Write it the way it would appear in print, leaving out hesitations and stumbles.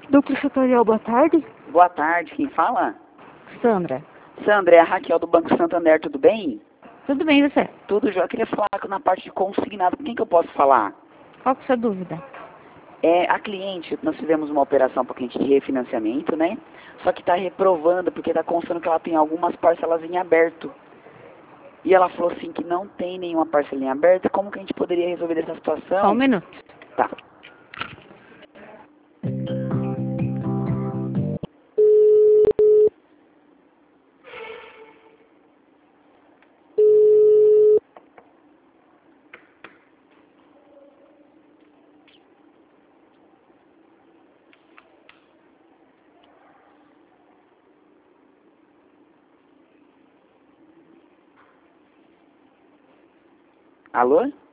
Duplo Setorial, boa tarde. Boa tarde, quem fala? Sandra. Sandra, é a Raquel do Banco Santander, tudo bem? Tudo bem, e você? Tudo já. Eu queria falar na parte de consignado, com quem que eu posso falar? Qual que é a sua dúvida? A cliente, nós fizemos uma operação para cliente de refinanciamento, né? Só que está reprovando, porque está constando que ela tem algumas parcelas em aberto. E ela falou assim que não tem nenhuma parcela em aberto. Como que a gente poderia resolver essa situação? Só um minuto. Tá. Alô?